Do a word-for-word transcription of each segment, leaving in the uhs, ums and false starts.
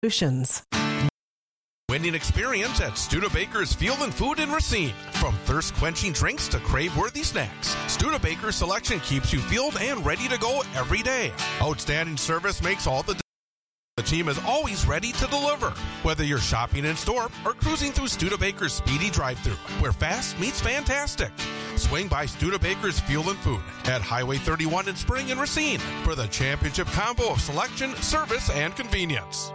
Solutions. Winning experience at Studebaker's Field and Food in Racine. From thirst-quenching drinks to crave-worthy snacks, Studebaker's selection keeps you fueled and ready to go every day. Outstanding service makes all the difference. The team is always ready to deliver. Whether you're shopping in store or cruising through Studebaker's speedy drive-thru, where fast meets fantastic. Swing by Studebaker's Fuel and Food at Highway thirty-one in Spring and Racine for the championship combo of selection, service, and convenience.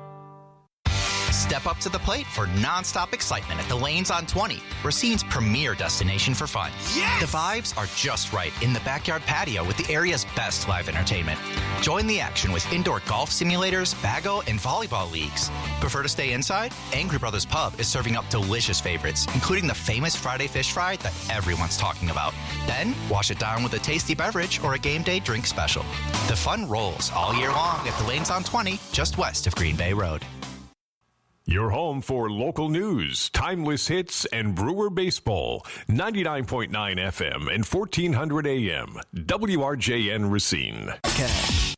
Step up to the plate for nonstop excitement at the Lanes on twenty, Racine's premier destination for fun. Yes! The vibes are just right in the backyard patio with the area's best live entertainment. Join the action with indoor golf simulators, bago, and volleyball leagues. Prefer to stay inside? Angry Brothers Pub is serving up delicious favorites, including the famous Friday fish fry that everyone's talking about. Then, wash it down with a tasty beverage or a game day drink special. The fun rolls all year long at the Lanes on twenty, just west of Green Bay Road. Your home for local news, timeless hits, and Brewer baseball. ninety-nine point nine F M and fourteen hundred A M. W R J N Racine. Okay.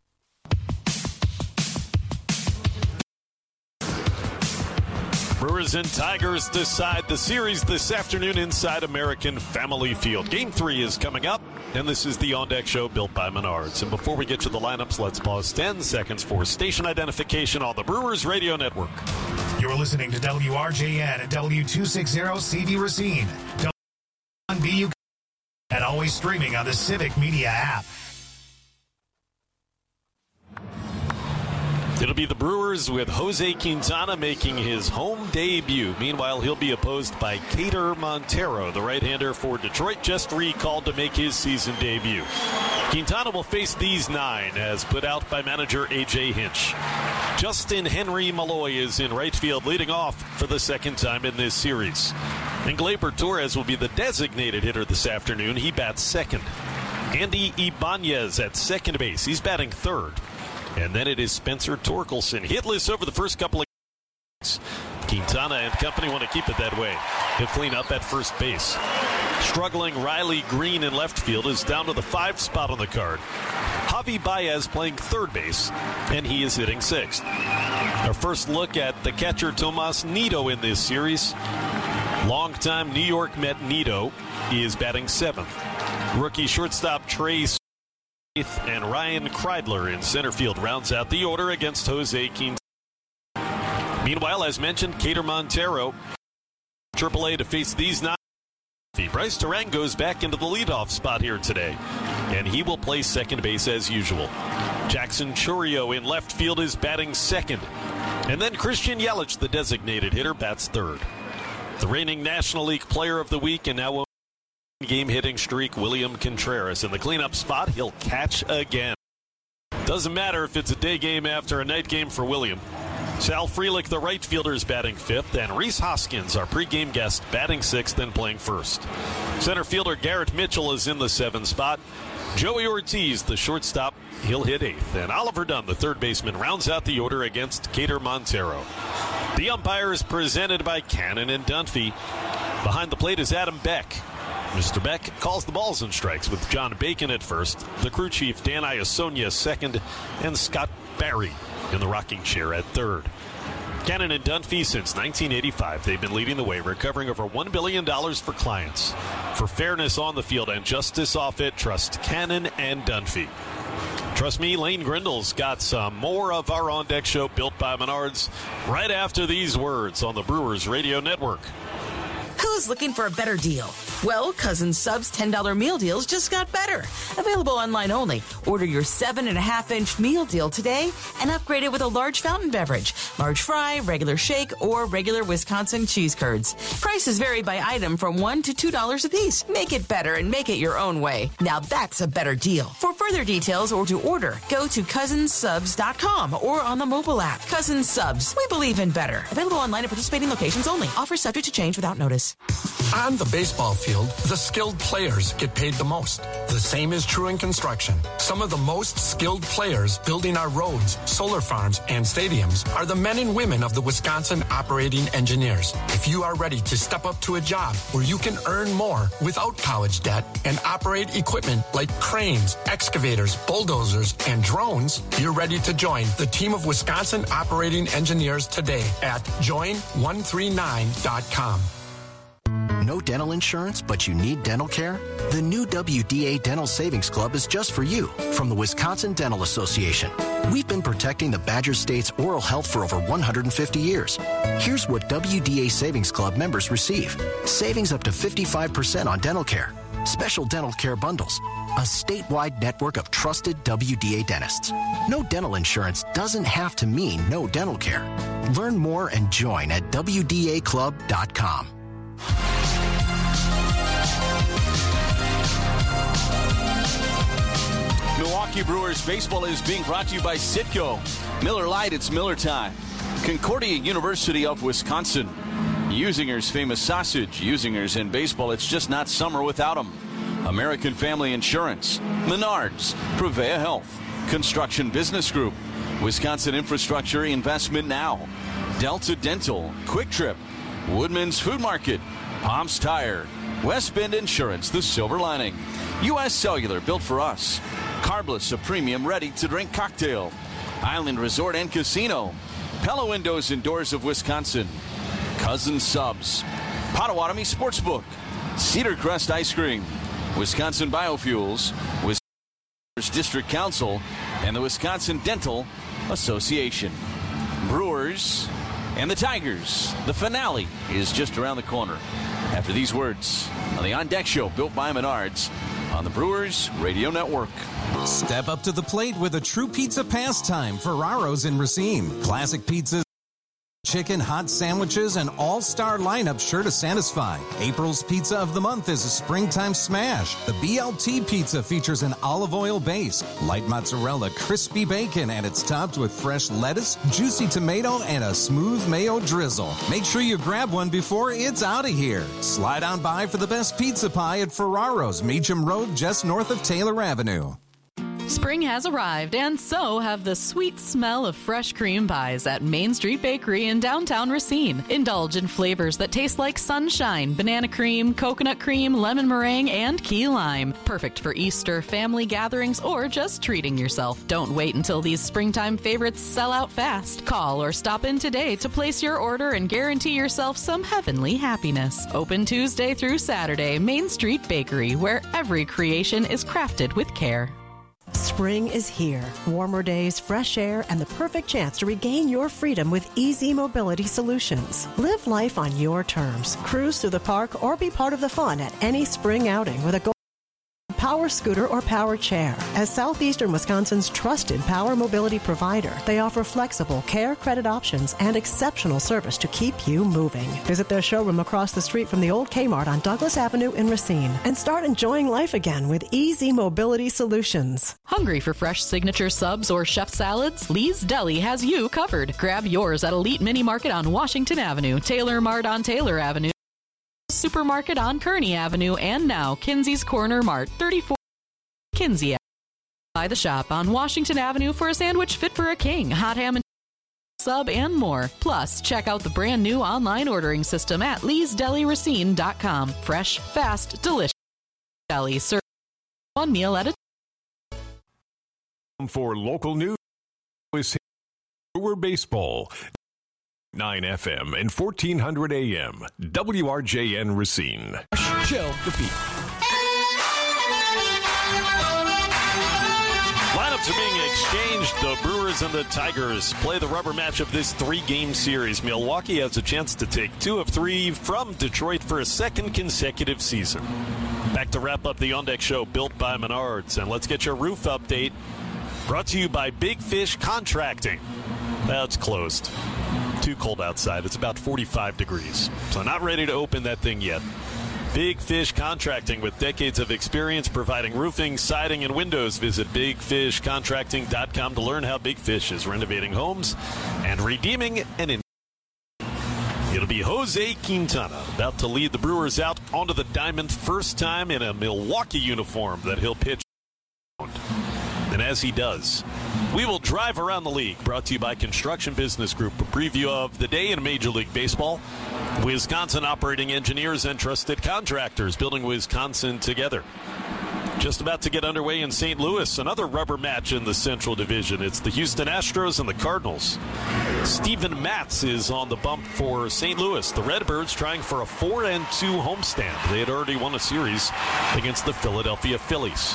Brewers and Tigers decide the series this afternoon inside American Family Field. Game three is coming up, and this is the On Deck Show built by Menards. And before we get to the lineups, let's pause ten seconds for station identification on the Brewers Radio Network. You're listening to W R J N at W two sixty C V Racine, W B U, and always streaming on the Civic Media app. It'll be the Brewers with Jose Quintana making his home debut. Meanwhile, he'll be opposed by Kader Montero, the right-hander for Detroit, just recalled to make his season debut. Quintana will face these nine, as put out by manager A J Hinch. Justin Henry Malloy is in right field, leading off for the second time in this series. And Gleyber Torres will be the designated hitter this afternoon. He bats second. Andy Ibanez at second base. He's batting third. And then it is Spencer Torkelson, hitless over the first couple of games. Quintana and company want to keep it that way. He'll clean up at first base. Struggling Riley Green in left field is down to the five spot on the card. Javi Baez playing third base, and he is hitting sixth. Our first look at the catcher Tomas Nido in this series. Longtime New York Met Nido is batting seventh. Rookie shortstop Trey and Ryan Kreidler in center field rounds out the order against Jose Quintana. Meanwhile, as mentioned, Kader Montero, triple A to face these nine. Bryce Terang goes back into the leadoff spot here today, and he will play second base as usual. Jackson Chourio in left field is batting second. And then Christian Yelich, the designated hitter, bats third. The reigning National League Player of the Week and now game hitting streak, William Contreras. In the cleanup spot, he'll catch again. Doesn't matter if it's a day game after a night game for William. Sal Frelick, the right fielder, is batting fifth, and Rhys Hoskins, our pregame guest, batting sixth and playing first. Center fielder Garrett Mitchell is in the seventh spot. Joey Ortiz, the shortstop, he'll hit eighth. And Oliver Dunn, the third baseman, rounds out the order against Kader Montero. The umpire is presented by Cannon and Dunphy. Behind the plate is Adam Beck. Mister Beck calls the balls and strikes with John Bacon at first, the crew chief Dan Iasonia second, and Scott Barry in the rocking chair at third. Cannon and Dunphy since nineteen eighty-five. They've been leading the way, recovering over one billion dollars for clients. For fairness on the field and justice off it, trust Cannon and Dunphy. Trust me, Lane Grindle's got some more of our On Deck Show built by Menards right after these words on the Brewers Radio Network. Who's looking for a better deal? Well, Cousins Subs ten dollar meal deals just got better. Available online only. Order your seven and a half inch meal deal today and upgrade it with a large fountain beverage, large fry, regular shake, or regular Wisconsin cheese curds. Prices vary by item from one to two dollars a piece. Make it better and make it your own way. Now that's a better deal. For further details or to order, go to cousins subs dot com or on the mobile app. Cousins Subs. We believe in better. Available online at participating locations only. Offers subject to change without notice. On the baseball field, the skilled players get paid the most. The same is true in construction. Some of the most skilled players building our roads, solar farms, and stadiums are the men and women of the Wisconsin Operating Engineers. If you are ready to step up to a job where you can earn more without college debt and operate equipment like cranes, excavators, bulldozers, and drones, you're ready to join the team of Wisconsin Operating Engineers today at join one three nine dot com. No dental insurance, but you need dental care? The new W D A Dental Savings Club is just for you from the Wisconsin Dental Association. We've been protecting the Badger State's oral health for over one hundred fifty years. Here's what W D A Savings Club members receive. Savings up to fifty-five percent on dental care, special dental care bundles, a statewide network of trusted W D A dentists. No dental insurance doesn't have to mean no dental care. Learn more and join at W D A club dot com. Milwaukee Brewers baseball is being brought to you by Citgo. Miller Lite, it's Miller time. Concordia University of Wisconsin. Usinger's famous sausage. Usinger's in baseball, it's just not summer without them. American Family Insurance. Menards. Prevea Health. Construction Business Group. Wisconsin Infrastructure Investment Now. Delta Dental. Quick Trip. Woodman's Food Market. Palms Tire. West Bend Insurance, the silver lining. U S Cellular, built for us. Carbless, a premium ready-to-drink cocktail. Island Resort and Casino. Pella Windows and Doors of Wisconsin. Cousin Subs. Potawatomi Sportsbook. Cedar Crest Ice Cream. Wisconsin Biofuels. Wisconsin District Council. And the Wisconsin Dental Association. Brewers and the Tigers. The finale is just around the corner. After these words on the On Deck Show, built by Menards, on the Brewers Radio Network. Step up to the plate with a true pizza pastime. Ferraro's in Racine. Classic pizzas, chicken, hot sandwiches, and all-star lineup sure to satisfy. April's Pizza of the Month is a springtime smash. The B L T pizza features an olive oil base, light mozzarella, crispy bacon, and it's topped with fresh lettuce, juicy tomato, and a smooth mayo drizzle. Make sure you grab one before it's out of here. Slide on by for the best pizza pie at Ferraro's, Meacham Road, just north of Taylor Avenue. Spring has arrived, and so have the sweet smell of fresh cream pies at Main Street Bakery in downtown Racine. Indulge in flavors that taste like sunshine, banana cream, coconut cream, lemon meringue, and key lime. Perfect for Easter, family gatherings, or just treating yourself. Don't wait until these springtime favorites sell out fast. Call or stop in today to place your order and guarantee yourself some heavenly happiness. Open Tuesday through Saturday, Main Street Bakery, where every creation is crafted with care. Spring is here. Warmer days, fresh air, and the perfect chance to regain your freedom with Easy Mobility Solutions. Live life on your terms. Cruise through the park or be part of the fun at any spring outing with a go power scooter or power chair. As Southeastern Wisconsin's trusted power mobility provider, they offer flexible care credit options and exceptional service to keep you moving. Visit their showroom across the street from the old Kmart on Douglas Avenue in Racine and start enjoying life again with Easy Mobility Solutions. Hungry for fresh signature subs or chef salads? Lee's Deli has you covered. Grab yours at Elite Mini Market on Washington Avenue, Taylor Mart on Taylor Avenue, Supermarket on Kearney Avenue, and now Kinsey's Corner Mart, thirty-four Kinsey Avenue. By the shop on Washington Avenue for a sandwich fit for a king, hot ham and sub, and more. Plus, check out the brand new online ordering system at lees deli racine dot com. Fresh, fast, delicious deli. Serve one meal at a time. For local news, Brewer Baseball. nine F M and fourteen hundred A M. W R J N Racine. Chill, repeat. Lineups are being exchanged. The Brewers and the Tigers play the rubber match of this three-game series. Milwaukee has a chance to take two of three from Detroit for a second consecutive season. Back to wrap up the On Deck Show, built by Menards. And let's get your roof update. Brought to you by Big Fish Contracting. Well, it's closed. Too cold outside. It's about forty-five degrees. So not ready to open that thing yet. Big Fish Contracting, with decades of experience providing roofing, siding, and windows. Visit big fish contracting dot com to learn how Big Fish is renovating homes and redeeming an in- It'll be Jose Quintana about to lead the Brewers out onto the diamond, first time in a Milwaukee uniform that he'll pitch. And as he does, we will drive around the league, brought to you by Construction Business Group. A preview of the day in Major League Baseball. Wisconsin operating engineers and trusted contractors building Wisconsin together. Just about to get underway in Saint Louis, another rubber match in the Central Division. It's the Houston Astros and the Cardinals. Steven Matz is on the bump for Saint Louis. The Redbirds trying for a four and two homestand. They had already won a series against the Philadelphia Phillies.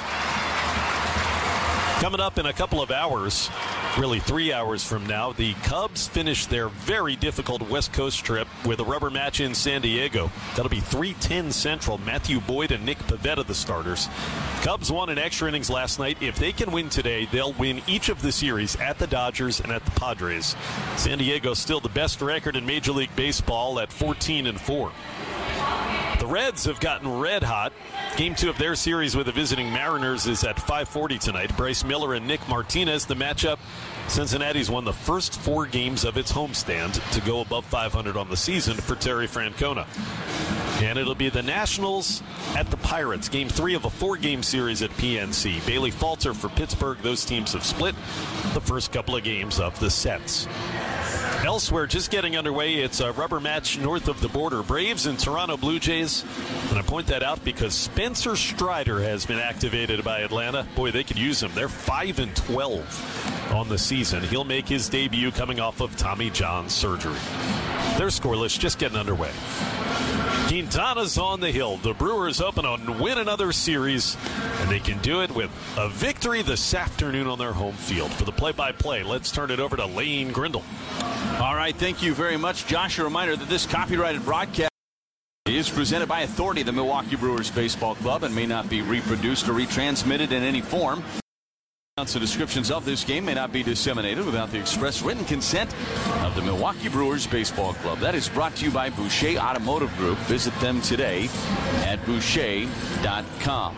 Coming up in a couple of hours, really three hours from now, the Cubs finish their very difficult West Coast trip with a rubber match in San Diego. That'll be three ten Central. Matthew Boyd and Nick Pivetta, the starters. Cubs won in extra innings last night. If they can win today, they'll win each of the series at the Dodgers and at the Padres. San Diego still the best record in Major League Baseball at fourteen and four. The Reds have gotten red hot. Game two of their series with the visiting Mariners is at five forty tonight. Bryce Miller and Nick Martinez, the matchup. Cincinnati's won the first four games of its homestand to go above five hundred on the season for Terry Francona. And it'll be the Nationals at the Pirates. Game three of a four-game series at P N C. Bailey Falter for Pittsburgh. Those teams have split the first couple of games of the sets. Elsewhere, just getting underway, it's a rubber match north of the border. Braves and Toronto Blue Jays. And I point that out because Spencer Strider has been activated by Atlanta. Boy, they could use him. They're five and twelve on the season. He'll make his debut coming off of Tommy John surgery. They're scoreless, just getting underway. Quintana's on the hill. The Brewers hoping to win another series, and they can do it with a victory this afternoon on their home field. For the play-by-play, let's turn it over to Lane Grindle. All right, thank you very much, Josh. A reminder that this copyrighted broadcast is presented by authority of the Milwaukee Brewers Baseball Club and may not be reproduced or retransmitted in any form. The descriptions of this game may not be disseminated without the express written consent of the Milwaukee Brewers Baseball Club. That is brought to you by Boucher Automotive Group. Visit them today at boucher dot com.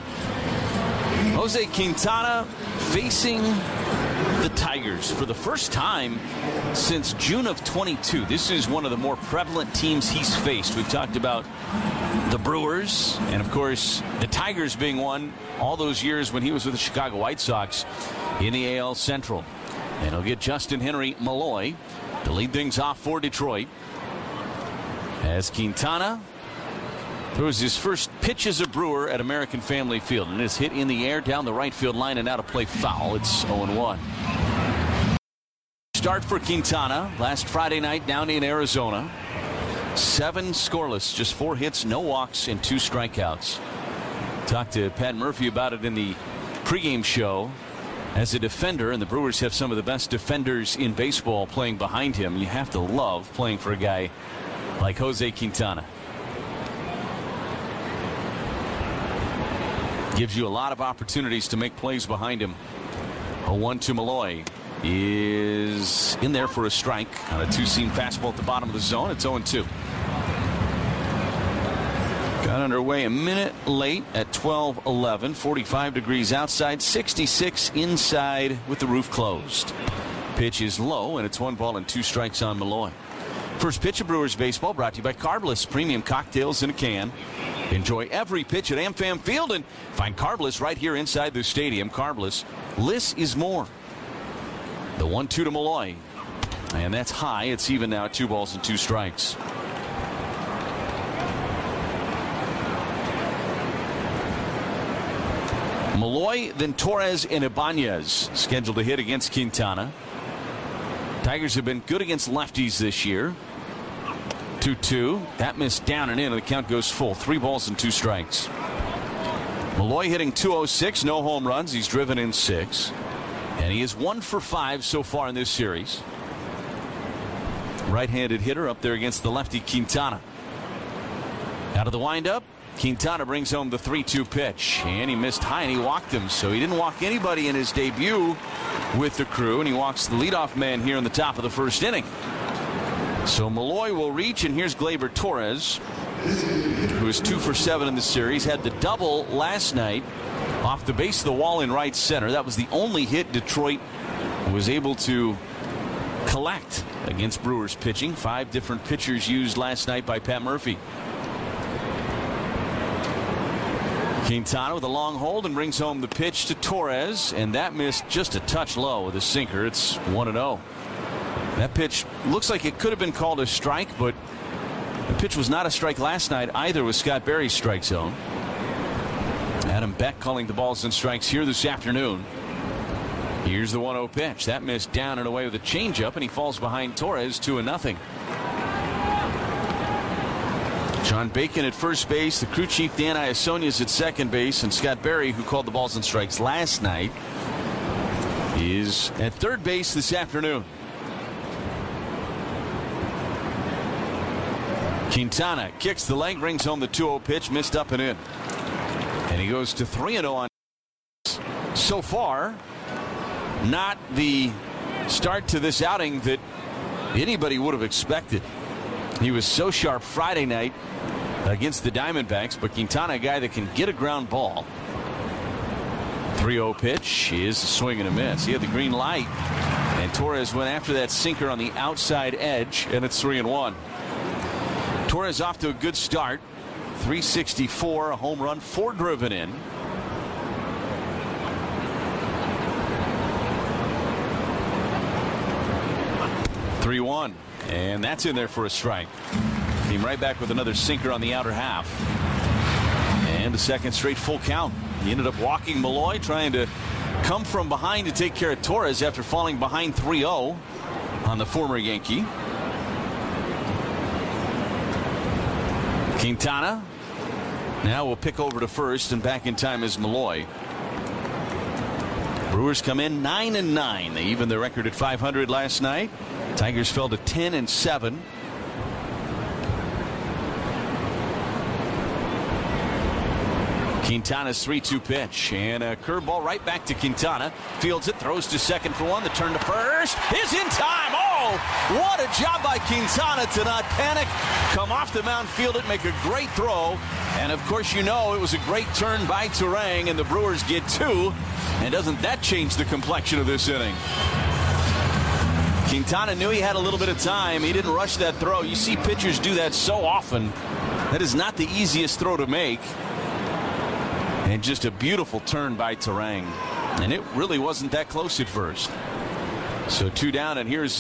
Jose Quintana facing the Tigers for the first time since June of twenty-two. This is one of the more prevalent teams he's faced. We've talked about the Brewers and, of course, the Tigers being one all those years when he was with the Chicago White Sox in the A L Central. And he'll get Justin Henry Malloy to lead things off for Detroit as Quintana throws his first pitch as a Brewer at American Family Field, and it's hit in the air down the right field line and out of play foul. It's oh and one. Start for Quintana last Friday night down in Arizona. Seven scoreless, just four hits, no walks, and two strikeouts. Talked to Pat Murphy about it in the pregame show. As a defender, and the Brewers have some of the best defenders in baseball playing behind him, you have to love playing for a guy like Jose Quintana. Gives you a lot of opportunities to make plays behind him. A one two Malloy is in there for a strike on a two-seam fastball at the bottom of the zone. It's oh and two. Got underway a minute late at twelve eleven. forty-five degrees outside, sixty-six inside with the roof closed. Pitch is low, and it's one ball and two strikes on Malloy. First pitch of Brewers baseball brought to you by Carbliss Premium Cocktails in a Can. Enjoy every pitch at AmFam Field and find Carbliss right here inside the stadium. Carbliss, less is more. The one two to Malloy. And that's high. It's even now at two balls and two strikes. Malloy, then Torres and Ibanez scheduled to hit against Quintana. Tigers have been good against lefties this year. two two. That missed down and in, and the count goes full. Three balls and two strikes. Malloy hitting two oh six, no home runs. He's driven in six. And he is one for five so far in this series. Right-handed hitter up there against the lefty Quintana. Out of the windup, Quintana brings home the three two pitch. And he missed high, and he walked him. So he didn't walk anybody in his debut with the crew, and he walks the leadoff man here in the top of the first inning. So Malloy will reach, and here's Gleyber Torres, who is two for seven in the series. Had the double last night off the base of the wall in right center. That was the only hit Detroit was able to collect against Brewers pitching. Five different pitchers used last night by Pat Murphy. Quintana with a long hold and brings home the pitch to Torres, and that missed just a touch low with a sinker. It's one and oh. That pitch looks like it could have been called a strike, but the pitch was not a strike last night either with Scott Berry's strike zone. Adam Beck calling the balls and strikes here this afternoon. Here's the one oh pitch. That missed down and away with a changeup, and he falls behind Torres two and nothing. John Bacon at first base, the crew chief Dan Iassogna at second base, and Scott Berry, who called the balls and strikes last night, is at third base this afternoon. Quintana kicks the leg, brings home the two oh pitch, missed up and in. And he goes to three and oh on so far. Not the start to this outing that anybody would have expected. He was so sharp Friday night against the Diamondbacks, but Quintana, a guy that can get a ground ball. three oh pitch is a swing and a miss. He had the green light, and Torres went after that sinker on the outside edge, and it's three and one. Torres off to a good start. three sixty-four, a home run, four driven in. three one, and that's in there for a strike. Came right back with another sinker on the outer half. And a second straight full count. He ended up walking Malloy, trying to come from behind to take care of Torres after falling behind three oh on the former Yankee. Quintana now will pick over to first, and back in time is Malloy. Brewers come in nine and nine. They evened their record at five hundred last night. Tigers fell to ten and seven. Quintana's three two pitch, and a curveball right back to Quintana. Fields it, throws to second for one. The turn to first is in time. Oh, what a job by Quintana to not panic, come off the mound, field it, make a great throw. And of course, you know, it was a great turn by Turang, and the Brewers get two. And doesn't that change the complexion of this inning? Quintana knew he had a little bit of time. He didn't rush that throw. You see pitchers do that so often. That is not the easiest throw to make. And just a beautiful turn by Turang. And it really wasn't that close at first. So two down, and here's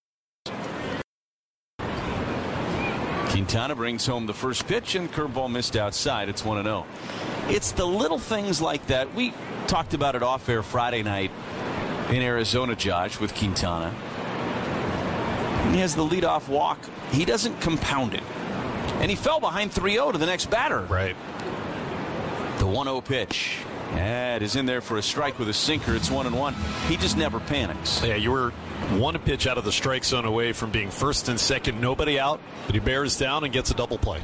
Quintana brings home the first pitch, and curveball missed outside. It's one and oh. It's the little things like that. We talked about it off air Friday night in Arizona, Josh, with Quintana. He has the leadoff walk. He doesn't compound it. And he fell behind three oh to the next batter. Right. The one oh pitch. That is in there for a strike with a sinker. It's one and one. He just never panics. Yeah, you were one pitch out of the strike zone away from being first and second, nobody out, but he bears down and gets a double play.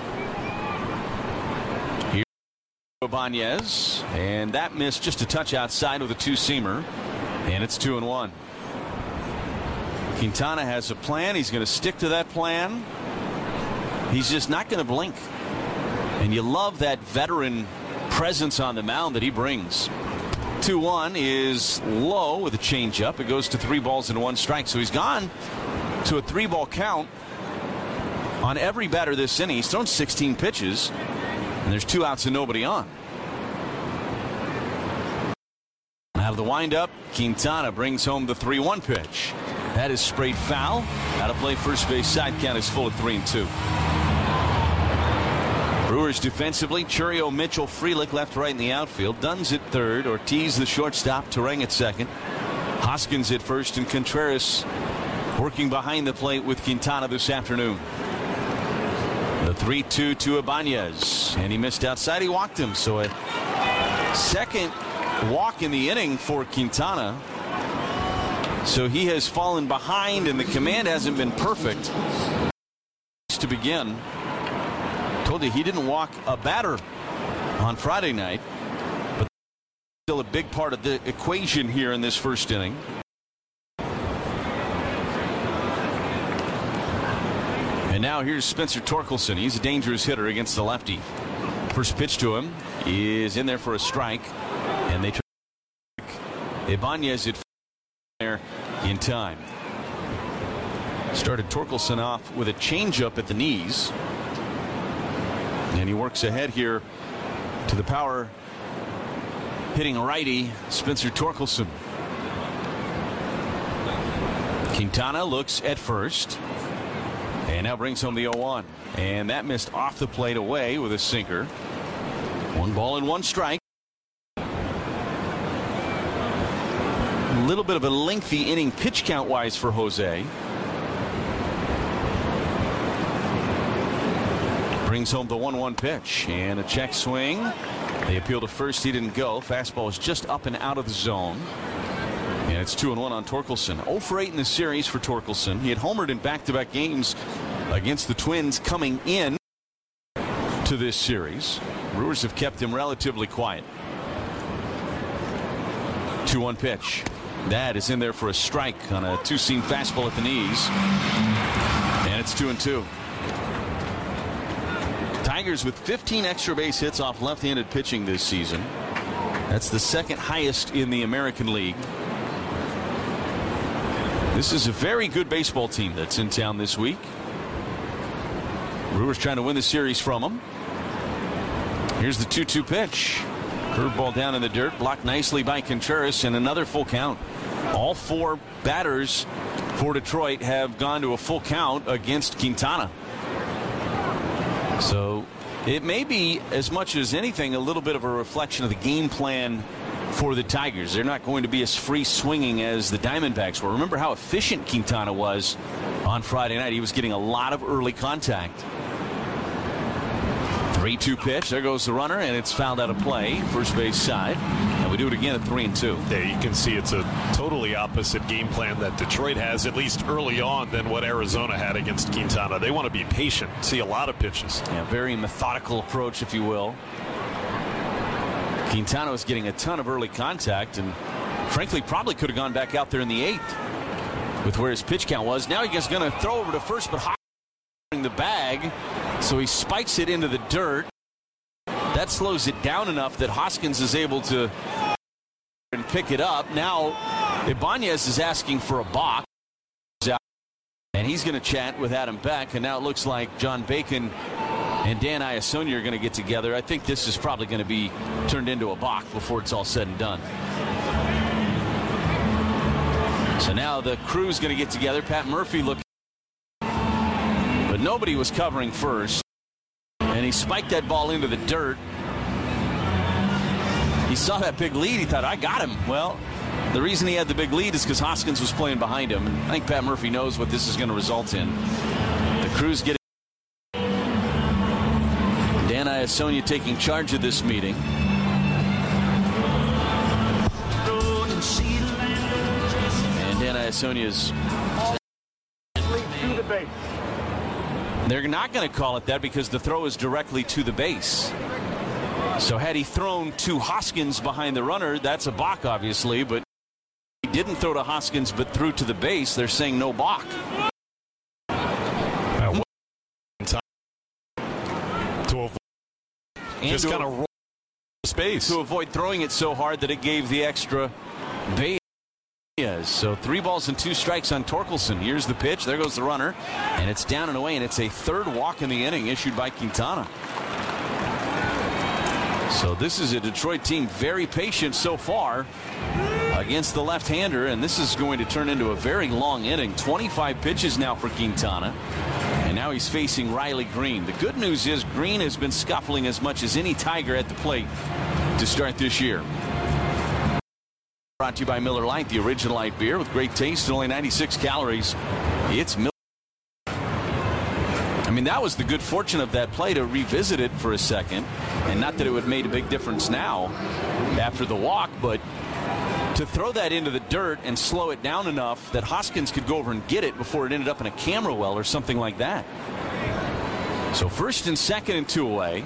Here's Ibanez, and that missed just a touch outside with a two-seamer, and it's two and one. Quintana has a plan. He's going to stick to that plan. He's just not going to blink. And you love that veteran presence on the mound that he brings. two one is low with a changeup. It goes to three balls and one strike. So he's gone to a three ball count on every batter this inning. He's thrown sixteen pitches, and there's two outs and nobody on. Out of the windup, Quintana brings home the three one pitch. That is sprayed foul. Out of play, first base side count is full at three and two. Brewers defensively, Churio, Mitchell, Frelick left, right in the outfield. Dunn's at third, Ortiz the shortstop, Turang at second, Hoskins at first, and Contreras working behind the plate with Quintana this afternoon. The three two to Ibanez, and he missed outside. He walked him, so a second walk in the inning for Quintana. So he has fallen behind, and the command hasn't been perfect to begin. Told you he didn't walk a batter on Friday night, but still a big part of the equation here in this first inning. And now here's Spencer Torkelson. He's a dangerous hitter against the lefty. First pitch to him is in there for a strike, and they try Ibanez at there in time. Started Torkelson off with a changeup at the knees. And he works ahead here to the power hitting righty, Spencer Torkelson. Quintana looks at first and now brings home the oh one. And that missed off the plate away with a sinker. One ball and one strike. A little bit of a lengthy inning pitch count wise for Jose. Brings home the one one pitch and a check swing. They appeal to first. He didn't go. Fastball is just up and out of the zone. And it's two and one on Torkelson. oh for eight in the series for Torkelson. He had homered in back-to-back games against the Twins coming in to this series. Brewers have kept him relatively quiet. two one pitch. That is in there for a strike on a two-seam fastball at the knees. And it's two and two. Tigers with fifteen extra base hits off left-handed pitching this season. That's the second highest in the American League. This is a very good baseball team that's in town this week. Brewers trying to win the series from them. Here's the two two pitch. Curveball down in the dirt, blocked nicely by Contreras, and another full count. All four batters for Detroit have gone to a full count against Quintana. So it may be, as much as anything, a little bit of a reflection of the game plan for the Tigers. They're not going to be as free swinging as the Diamondbacks were. Remember how efficient Quintana was on Friday night. He was getting a lot of early contact. three two pitch. There goes the runner, and it's fouled out of play, first base side. And we do it again at three and two. There you can see it's a totally opposite game plan that Detroit has, at least early on, than what Arizona had against Quintana. They want to be patient, see a lot of pitches. Yeah, very methodical approach, if you will. Quintana was getting a ton of early contact, and frankly probably could have gone back out there in the eighth with where his pitch count was. Now he's going to throw over to first, but Hoskins the bag, so he spikes it into the dirt. That slows it down enough that Hoskins is able to and pick it up. Now Ibanez is asking for a balk, and he's going to chat with Adam Beck, and now it looks like John Bacon and Dan Iassogna are going to get together. I think this is probably going to be turned into a balk before it's all said and done. So now the crew's going to get together. Pat Murphy looking, but nobody was covering first, and he spiked that ball into the dirt. He saw that big lead. He thought, I got him. Well, the reason he had the big lead is because Hoskins was playing behind him. I think Pat Murphy knows what this is going to result in. The crew's getting Dan Iassogna taking charge of this meeting. And Dan Iassogna is to the base. They're not going to call it that because the throw is directly to the base. So had he thrown to Hoskins behind the runner, that's a balk, obviously, but he didn't throw to Hoskins but threw to the base. They're saying no balk. Uh, to avoid and just to, kind of roll space. To avoid throwing it so hard that it gave the extra base. So three balls and two strikes on Torkelson. Here's the pitch. There goes the runner. And it's down and away, and it's a third walk in the inning issued by Quintana. So this is a Detroit team very patient so far against the left-hander, and this is going to turn into a very long inning. twenty-five pitches now for Quintana, and now he's facing Riley Green. The good news is Green has been scuffling as much as any Tiger at the plate to start this year. Brought to you by Miller Lite, the original light beer with great taste and only ninety-six calories. It's Miller. I mean, that was the good fortune of that play, to revisit it for a second. And not that it would have made a big difference now after the walk, but to throw that into the dirt and slow it down enough that Hoskins could go over and get it before it ended up in a camera well or something like that. So first and second and two away.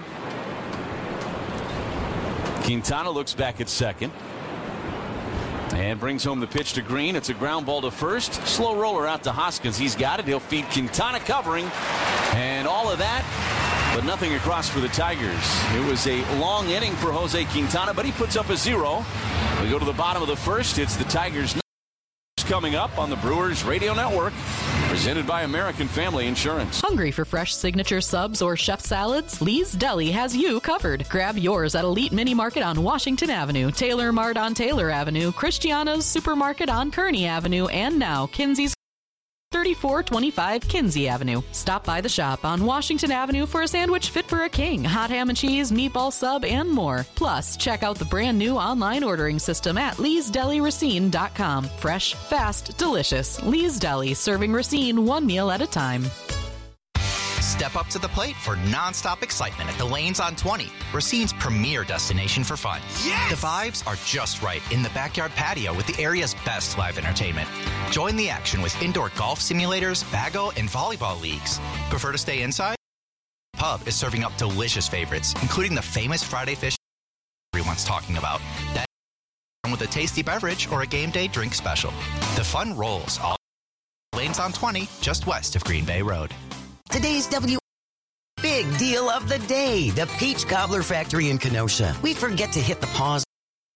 Quintana looks back at second and brings home the pitch to Green. It's a ground ball to first. Slow roller out to Hoskins. He's got it. He'll feed Quintana covering. And all of that, but nothing across for the Tigers. It was a long inning for Jose Quintana, but he puts up a zero. We go to the bottom of the first. It's the Tigers coming up on the Brewers Radio Network, presented by American Family Insurance. Hungry for fresh signature subs or chef salads? Lee's Deli has you covered. Grab yours at Elite Mini Market on Washington Avenue, Taylor Mart on Taylor Avenue, Christiana's Supermarket on Kearney Avenue, and now Kinsey's thirty-four twenty-five Kinsey Avenue. Stop by the shop on Washington Avenue for a sandwich fit for a king, hot ham and cheese, meatball sub, and more. Plus, check out the brand new online ordering system at lees deli racine dot com. Fresh, fast, delicious. Lee's Deli, serving Racine one meal at a time. Step up to the plate for nonstop excitement at the Lanes on twenty, Racine's premier destination for fun. Yes! The vibes are just right in the backyard patio with the area's best live entertainment. Join the action with indoor golf simulators, bago, and volleyball leagues. Prefer to stay inside? The pub is serving up delicious favorites, including the famous Friday fish everyone's talking about. That with a tasty beverage or a game day drink special. The fun rolls all Lanes on twenty, just west of Green Bay Road. Today's W big deal of the day, the Peach Cobbler Factory in Kenosha. We forget to hit the pause.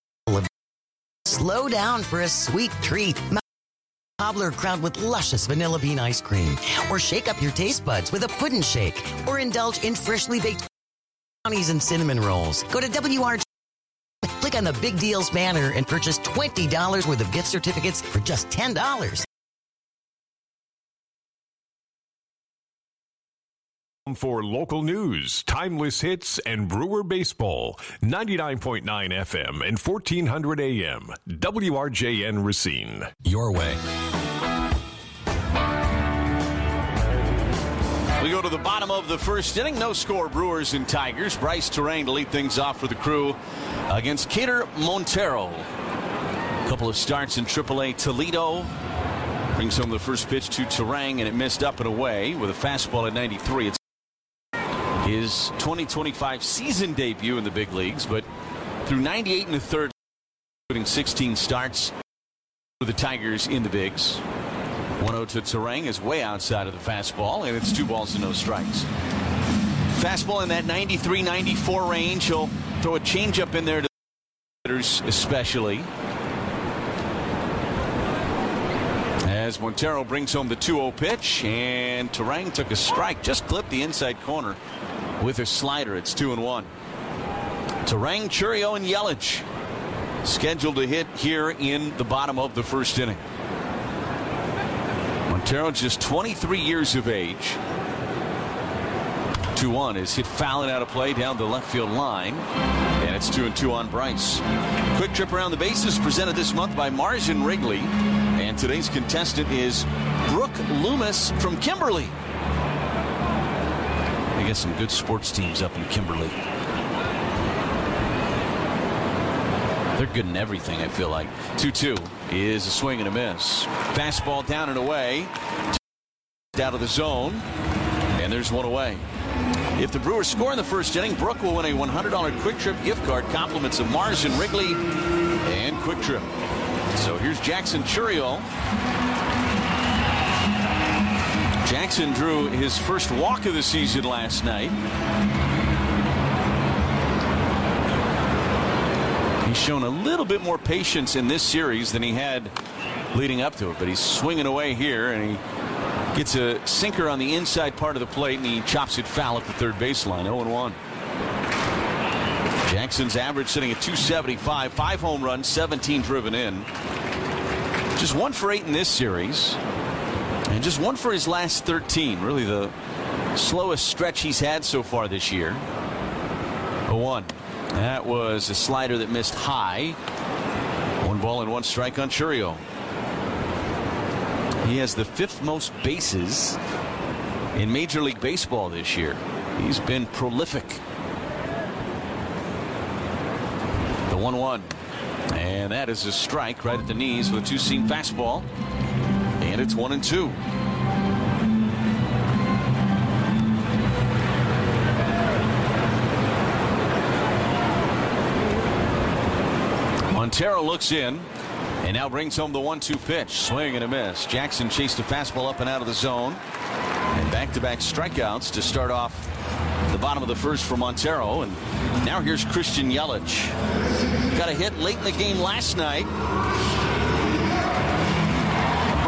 Slow down for a sweet treat. Cobbler crowned with luscious vanilla bean ice cream. Or shake up your taste buds with a pudding shake. Or indulge in freshly baked brownies and cinnamon rolls. Go to W R J. Click on the Big Deals banner and purchase twenty dollars worth of gift certificates for just ten dollars. For local news, timeless hits, and Brewer baseball, ninety-nine point nine F M and fourteen hundred A M, W R J N Racine. Your way. We go to the bottom of the first inning. No score, Brewers and Tigers. Bryce Terang to lead things off for the Crew against Cater Montero. A couple of starts in triple A Toledo. Brings home the first pitch to Terang, and it missed up and away with a fastball at ninety-three. It's his twenty twenty-five season debut in the big leagues, but through ninety-eight and a third, including sixteen starts for the Tigers in the bigs. one oh to Terang is way outside of the fastball, and it's two balls and no strikes. Fastball in that ninety-three ninety-four range. He'll throw a changeup in there to the hitters especially. As Montero brings home the two oh pitch, and Terang took a strike, just clipped the inside corner with a slider. It's two and one. Terang, Chourio, and Yelich scheduled to hit here in the bottom of the first inning. Montero just twenty-three years of age. two one is hit fouling out of play down the left field line, and it's two and two on Bryce. Quick trip around the bases presented this month by Mars and Wrigley, and today's contestant is Brooke Loomis from Kimberly. They got some good sports teams up in Kimberly. They're good in everything, I feel like. two two is a swing and a miss. Fastball down and away. Out of the zone, and there's one away. If the Brewers score in the first inning, Brooke will win a one hundred dollars Quick Trip gift card, compliments of Mars and Wrigley and Quick Trip. So here's Jackson Chourio. Jackson drew his first walk of the season last night. He's shown a little bit more patience in this series than he had leading up to it, but he's swinging away here, and he gets a sinker on the inside part of the plate, and he chops it foul at the third baseline. oh and one. Jackson's average sitting at two seventy-five, five home runs, seventeen driven in. Just one for eight in this series, and just one for his last thirteen. Really the slowest stretch he's had so far this year. oh one. That was a slider that missed high. One ball and one strike on Chourio. He has the fifth most bases in Major League Baseball this year. He's been prolific. The one one. And that is a strike right at the knees with a two-seam fastball. And it's one and two. Montero looks in and now brings home the one two pitch. Swing and a miss. Jackson chased a fastball up and out of the zone. And back-to-back strikeouts to start off the bottom of the first for Montero. And now here's Christian Yelich. Got a hit late in the game last night.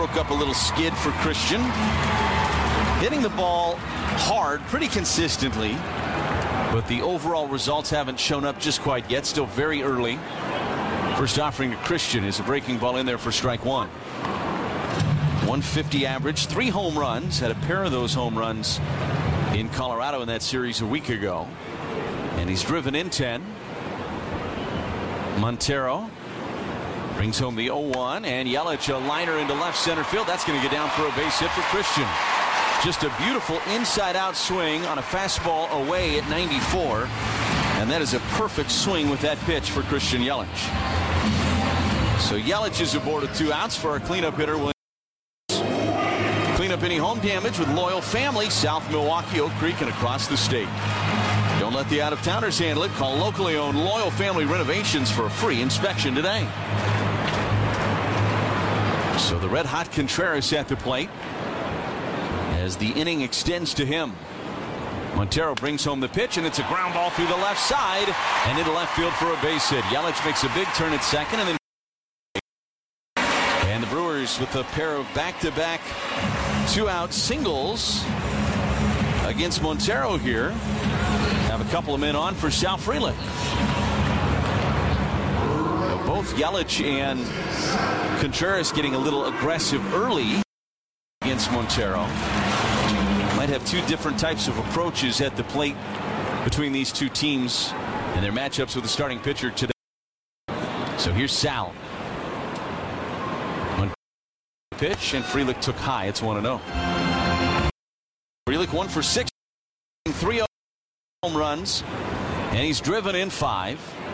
Woke up a little skid for Christian. Hitting the ball hard, pretty consistently. But the overall results haven't shown up just quite yet. Still very early. First offering to Christian is a breaking ball in there for strike one. one fifty average, three home runs. Had a pair of those home runs in Colorado in that series a week ago. And he's driven in ten. Montero brings home the oh one, and Yelich a liner into left center field. That's going to get down for a base hit for Christian. Just a beautiful inside-out swing on a fastball away at ninety-four. And that is a perfect swing with that pitch for Christian Yelich. So Yelich is aboard with two outs for our cleanup hitter. Clean up any home damage with Loyal Family, South Milwaukee, Oak Creek, and across the state. Don't let the out-of-towners handle it. Call locally owned Loyal Family Renovations for a free inspection today. So the red-hot Contreras at the plate as the inning extends to him. Montero brings home the pitch, and it's a ground ball through the left side and into left field for a base hit. Yelich makes a big turn at second, and then and the Brewers with a pair of back-to-back two-out singles against Montero here. Have a couple of men on for Sal Frelick. Both Yelich and Contreras getting a little aggressive early against Montero. Might have two different types of approaches at the plate between these two teams and their matchups with the starting pitcher today. So here's Sal. One pitch, and Frelick took high. It's one and oh. Frelick one for six, three home runs, and he's driven in five.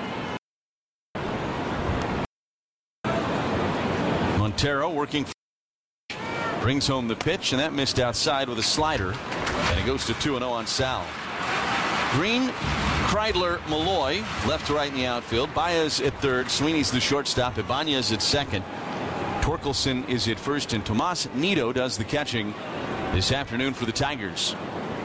Montero working, brings home the pitch, and that missed outside with a slider, and it goes to two and oh on Sal. Green, Kreidler, Malloy left to right in the outfield. Baez at third. Sweeney's the shortstop. Ibanez at second. Torkelson is at first, and Tomas Nido does the catching this afternoon for the Tigers.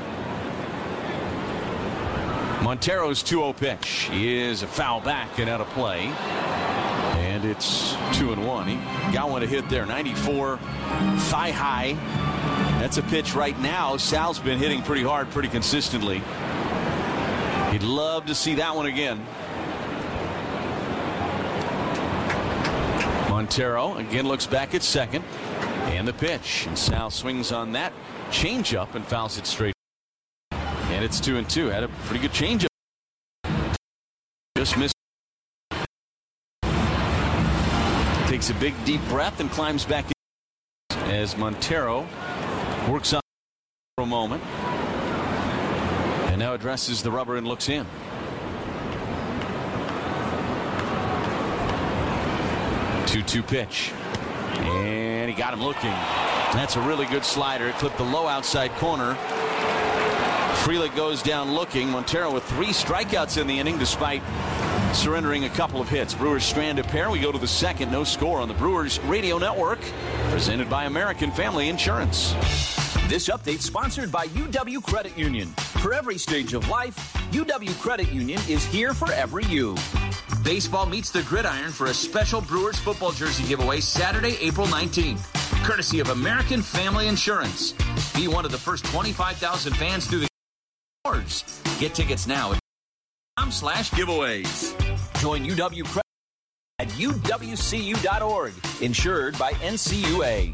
Montero's two oh pitch is a foul back and out of play. And it's two and one. He got one to hit there. ninety-four, thigh high. That's a pitch right now. Sal's been hitting pretty hard, pretty consistently. He'd love to see that one again. Montero again looks back at second. And the pitch. And Sal swings on that changeup and fouls it straight. And it's two and two. Had a pretty good changeup. Just missed. Takes a big deep breath and climbs back in as Montero works on for a moment. And now addresses the rubber and looks in. two two pitch. And he got him looking. That's a really good slider. It clipped the low outside corner. Frelick goes down looking. Montero with three strikeouts in the inning despite surrendering a couple of hits. Brewers strand a pair. We go to the second. No score on the Brewers Radio Network. Presented by American Family Insurance. This update sponsored by U W Credit Union. For every stage of life, U W Credit Union is here for every you. Baseball meets the gridiron for a special Brewers football jersey giveaway Saturday, April nineteenth. Courtesy of American Family Insurance. Be one of the first twenty-five thousand fans through the Awards. Get tickets now at com slash giveaways. Join U W Credit at U W C U dot org. Insured by N C U A.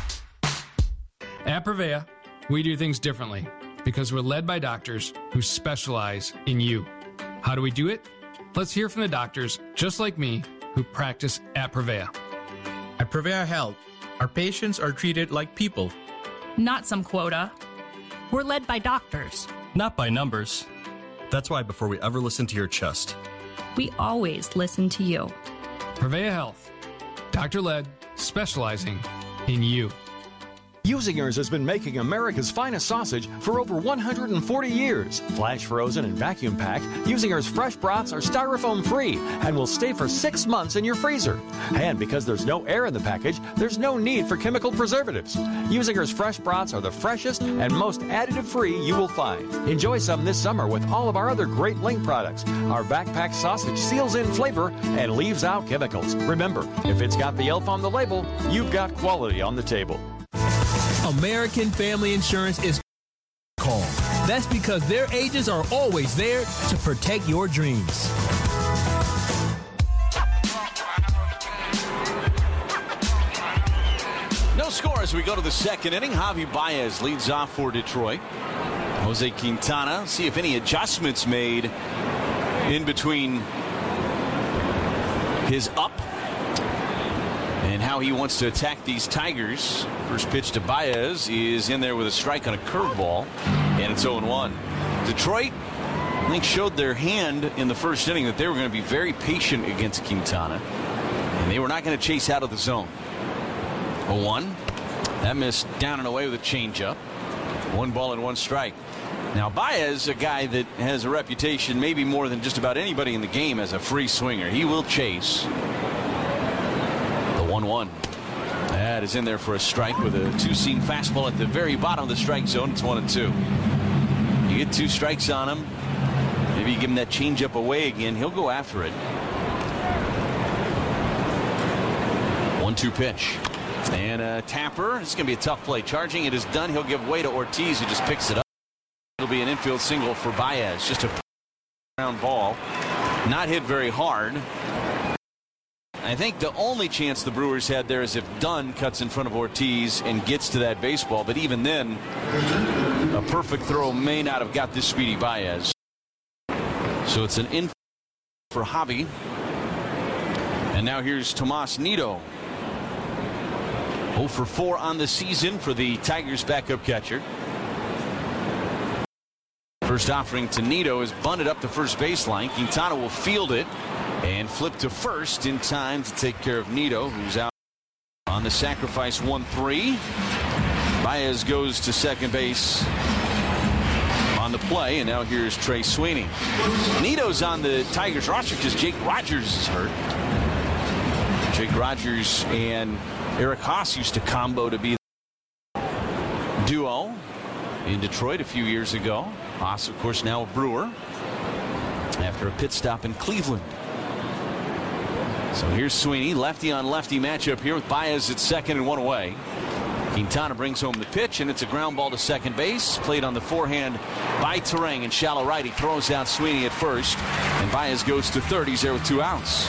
At Prevea, we do things differently because we're led by doctors who specialize in you. How do we do it? Let's hear from the doctors, just like me, who practice at Prevea. At Prevea Health, our patients are treated like people. Not some quota. We're led by doctors. Not by numbers. That's why before we ever listen to your chest, we always listen to you. Prevea Health. Doctor-led, specializing in you. Usingers has been making America's finest sausage for over one hundred forty years. Flash frozen and vacuum packed, Usingers fresh brats are styrofoam free and will stay for six months in your freezer. And because there's no air in the package, there's no need for chemical preservatives. Usingers fresh brats are the freshest and most additive free you will find. Enjoy some this summer with all of our other great Link products. Our backpack sausage seals in flavor and leaves out chemicals. Remember, if it's got the elf on the label, you've got quality on the table. American Family Insurance is calm. That's because their agents are always there to protect your dreams. No score as we go to the second inning. Javi Baez leads off for Detroit. Jose Quintana, see if any adjustments made in between his up and how he wants to attack these Tigers. First pitch to Baez is in there with a strike on a curveball, and it's oh one. Detroit, I think, showed their hand in the first inning that they were going to be very patient against Quintana, and they were not going to chase out of the zone. oh one. That missed down and away with a changeup. One ball and one strike. Now, Baez, a guy that has a reputation maybe more than just about anybody in the game as a free swinger. He will chase. The one one. That is in there for a strike with a two-seam fastball at the very bottom of the strike zone. It's one and two. You get two strikes on him. Maybe you give him that changeup away again. He'll go after it. one two pitch. And a tapper. It's going to be a tough play. Charging it is done. He'll give way to Ortiz, who just picks it up. It'll be an infield single for Baez. Just a ground ball. Not hit very hard. I think the only chance the Brewers had there is if Dunn cuts in front of Ortiz and gets to that baseball. But even then, a perfect throw may not have got this speedy Baez. So it's an in for Javi. And now here's Tomas Nido. oh for four on the season for the Tigers backup catcher. First offering to Nido is bunted up the first baseline. Quintana will field it and flip to first in time to take care of Nido, who's out on the sacrifice. one three. Baez goes to second base on the play, and now here's Trey Sweeney. Nido's on the Tigers roster because Jake Rogers is hurt. Jake Rogers and Eric Haas used to combo to be the duo in Detroit a few years ago. Haas, of course, now a Brewer after a pit stop in Cleveland. So here's Sweeney, lefty on lefty matchup here with Baez at second and one away. Quintana brings home the pitch, and it's a ground ball to second base. Played on the forehand by Terang in shallow right. He throws out Sweeney at first, and Baez goes to third. He's there with two outs.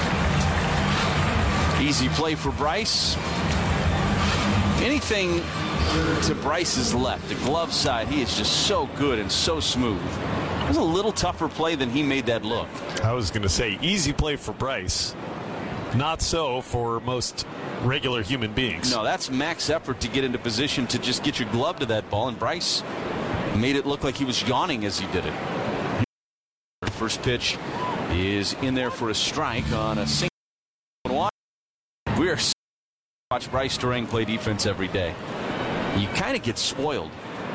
Easy play for Bryce. Anything to Bryce's left, the glove side, he is just so good and so smooth. It was a little tougher play than he made that look. I was going to say, easy play for Bryce. Not so for most regular human beings. No, that's max effort to get into position to just get your glove to that ball, and Bryce made it look like he was yawning as he did it. First pitch is in there for a strike on a single. We are watch Bryce Terang play defense every day. You kind of get spoiled.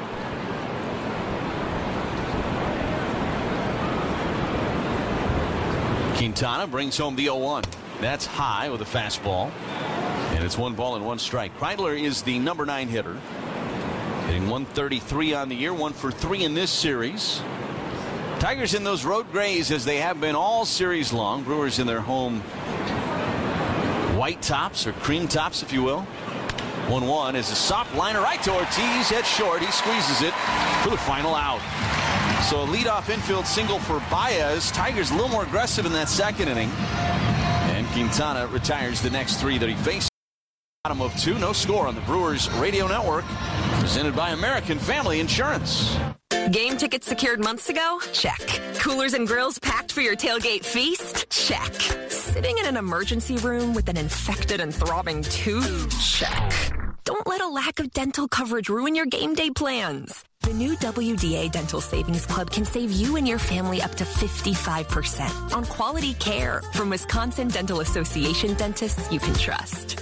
Quintana brings home the oh one. That's high with a fastball. And it's one ball and one strike. Kreidler is the number nine hitter. Hitting one thirty-three on the year, one for three in this series. Tigers in those road grays as they have been all series long. Brewers in their home white tops or cream tops, if you will. one one is a soft liner right to Ortiz at short. He squeezes it for the final out. So a leadoff infield single for Baez. Tigers a little more aggressive in that second inning. And Quintana retires the next three that he faces. Bottom of two, no score on the Brewers Radio Network. Presented by American Family Insurance. Game tickets secured months ago? Check. Coolers and grills packed for your tailgate feast? Check. Sitting in an emergency room with an infected and throbbing tooth? Check. Don't let a lack of dental coverage ruin your game day plans. The new W D A Dental Savings Club can save you and your family up to fifty-five percent on quality care from Wisconsin Dental Association dentists you can trust. Get your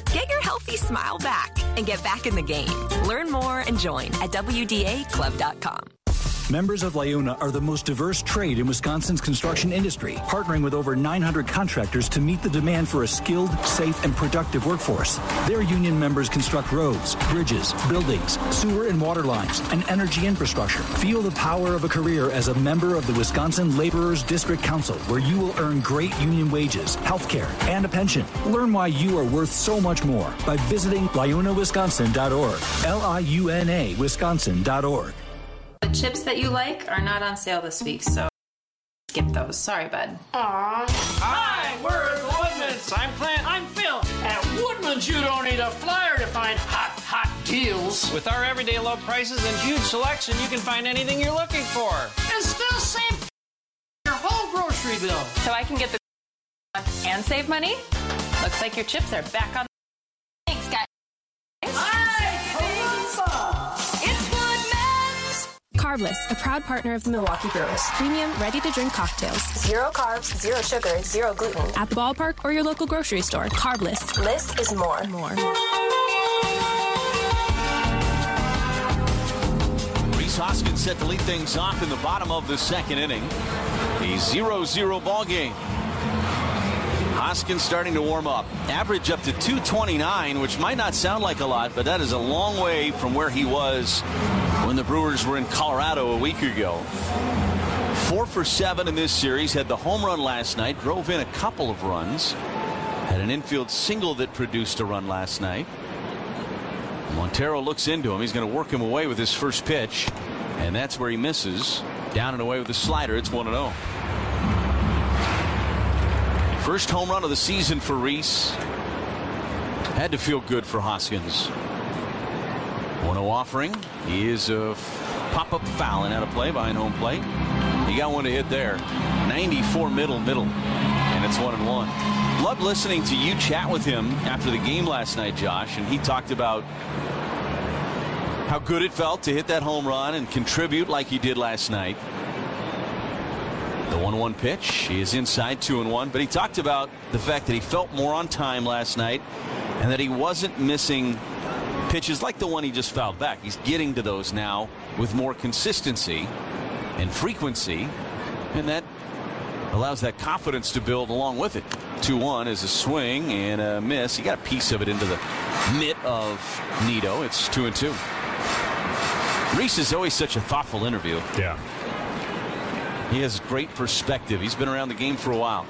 healthy smile back and get back in the game. Learn more and join at W D A club dot com. Members of LiUNA are the most diverse trade in Wisconsin's construction industry, partnering with over nine hundred contractors to meet the demand for a skilled, safe, and productive workforce. Their union members construct roads, bridges, buildings, sewer and water lines, and energy infrastructure. Feel the power of a career as a member of the Wisconsin Laborers District Council, where you will earn great union wages, health care, and a pension. Learn why you are worth so much more by visiting liuna wisconsin dot org. L I U N A Wisconsin dot org. The chips that you like are not on sale this week, so skip those. Sorry, bud. Aww. Hi, we're at Woodman's. I'm Clint. I'm Phil. At Woodman's, you don't need a flyer to find hot, hot deals. With our everyday low prices and huge selection, you can find anything you're looking for. And still save your whole grocery bill. So I can get the and save money? Looks like your chips are back on. Thanks, guys. Carbless, a proud partner of the Milwaukee Brewers. Premium, ready-to-drink cocktails. Zero carbs, zero sugar, zero gluten. At the ballpark or your local grocery store. Carbless. Less is more. More. Rhys Hoskins set to lead things off in the bottom of the second inning. A zero zero ball game. Hoskins starting to warm up. Average up to two twenty-nine, which might not sound like a lot, but that is a long way from where he was when the Brewers were in Colorado a week ago. Four for seven in this series. Had the home run last night. Drove in a couple of runs. Had an infield single that produced a run last night. Montero looks into him. He's going to work him away with his first pitch. And that's where he misses. Down and away with the slider. It's one and oh. First home run of the season for Rhys. Had to feel good for Hoskins. one oh offering. He is a pop-up foul and out of play behind home plate. He got one to hit there. ninety-four middle, middle. And it's one and one. Loved listening to you chat with him after the game last night, Josh. And he talked about how good it felt to hit that home run and contribute like he did last night. The one one pitch. He is inside two and one. But he talked about the fact that he felt more on time last night and that he wasn't missing pitches like the one he just fouled back. He's getting to those now with more consistency and frequency, and that allows that confidence to build along with it. two one is a swing and a miss. He got a piece of it into the mitt of Nido. It's two and two. Rhys is always such a thoughtful interview. Yeah. He has great perspective. He's been around the game for a while.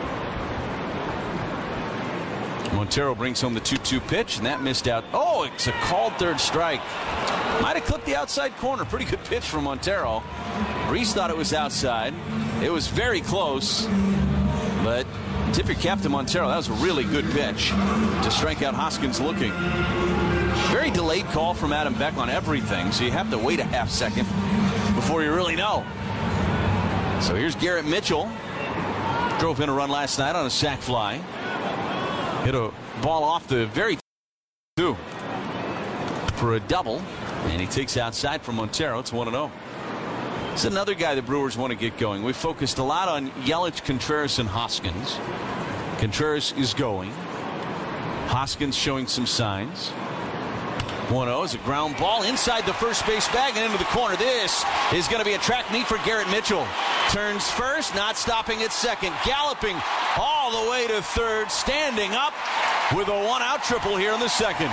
Montero brings home the two two pitch, and that missed out. Oh, it's a called third strike. Might have clipped the outside corner. Pretty good pitch from Montero. Rhys thought it was outside. It was very close, but tip your cap to Montero. That was a really good pitch to strike out Hoskins looking. Very delayed call from Adam Beck on everything, so you have to wait a half second before you really know. So here's Garrett Mitchell. Drove in a run last night on a sac fly. Hit a ball off the very two for a double, and he takes outside from Montero. It's one and oh. It's another guy the Brewers want to get going. We focused a lot on Yelich, Contreras, and Hoskins. Contreras is going. Hoskins showing some signs. one oh is a ground ball inside the first base bag and into the corner. This is going to be a track meet for Garrett Mitchell. Turns first, not stopping at second. Galloping all the way to third. Standing up with a one-out triple here in the second.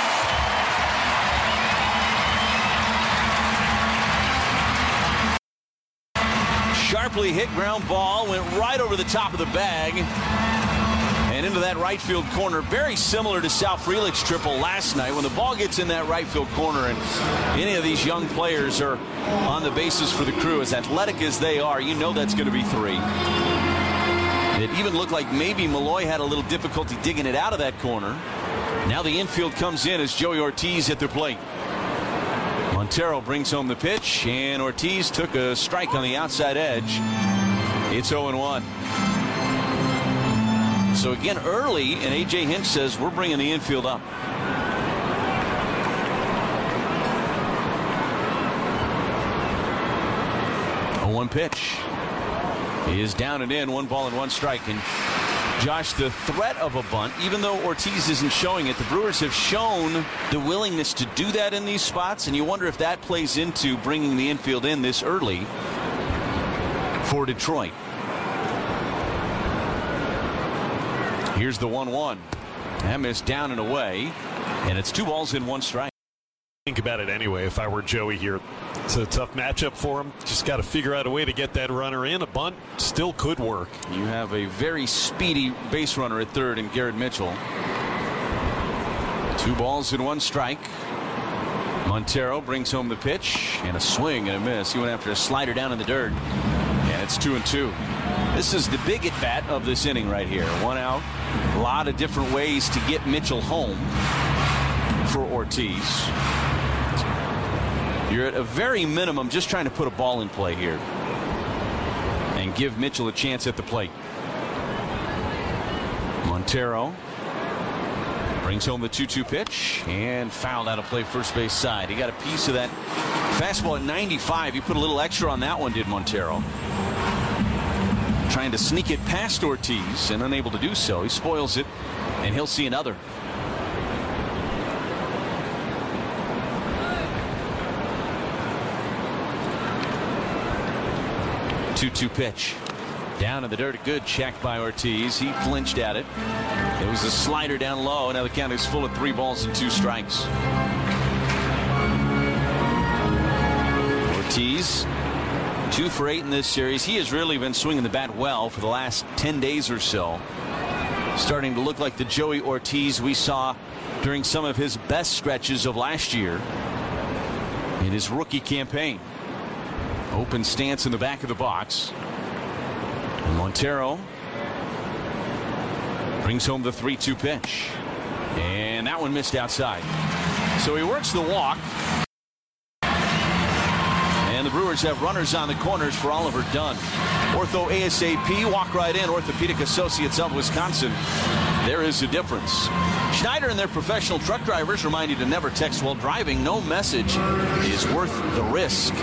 Sharply hit ground ball. Went right over the top of the bag. And into that right field corner, very similar to Sal Frelick's triple last night. When the ball gets in that right field corner and any of these young players are on the bases for the Crew, as athletic as they are, you know that's going to be three. It even looked like maybe Malloy had a little difficulty digging it out of that corner. Now the infield comes in as Joey Ortiz at the plate. Montero brings home the pitch, and Ortiz took a strike on the outside edge. It's oh and one. So again, early, and A J Hinch says we're bringing the infield up. A one pitch. He is down and in, one ball and one strike. And Josh, the threat of a bunt, even though Ortiz isn't showing it, the Brewers have shown the willingness to do that in these spots, and you wonder if that plays into bringing the infield in this early for Detroit. Here's the one one. That missed down and away, and it's two balls in one strike. Think about it anyway. If I were Joey here, it's a tough matchup for him. Just got to figure out a way to get that runner in. A bunt still could work. You have a very speedy base runner at third in Garrett Mitchell. Two balls in one strike. Montero brings home the pitch, and a swing and a miss. He went after a slider down in the dirt, and it's two and two. This is the big at bat of this inning right here. One out. A lot of different ways to get Mitchell home for Ortiz. You're at a very minimum just trying to put a ball in play here and give Mitchell a chance at the plate. Montero brings home the two two pitch and fouled out of play first base side. He got a piece of that fastball at ninety-five. He put a little extra on that one, did Montero. Trying to sneak it past Ortiz and unable to do so. He spoils it, and he'll see another. two two pitch. Down in the dirt. A good check by Ortiz. He flinched at it. It was a slider down low. Now the count is full of three balls and two strikes. Ortiz, two for eight in this series. He has really been swinging the bat well for the last ten days or so. Starting to look like the Joey Ortiz we saw during some of his best stretches of last year in his rookie campaign. Open stance in the back of the box. And Montero brings home the three two pitch. And that one missed outside. So he works the walk. And the Brewers have runners on the corners for Oliver Dunn. Ortho ASAP, walk right in. Orthopedic Associates of Wisconsin. There is a difference. Schneider and their professional truck drivers remind you to never text while driving. No message is worth the risk.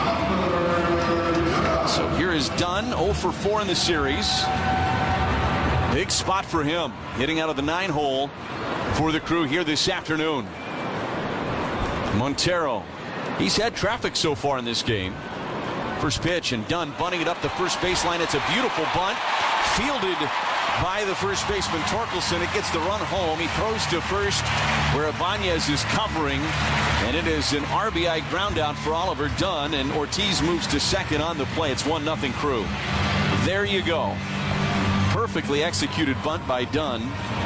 So here is Dunn, oh for four in the series. Big spot for him, hitting out of the nine hole for the Crew here this afternoon. Montero, he's had traffic so far in this game. First pitch, and Dunn bunting it up the first baseline. It's a beautiful bunt, fielded by the first baseman Torkelson. It gets the run home. He throws to first where Ibanez is covering, and it is an R B I ground out for Oliver Dunn, and Ortiz moves to second on the play. It's one nothing Crew. There you go. Perfectly executed bunt by Dunn.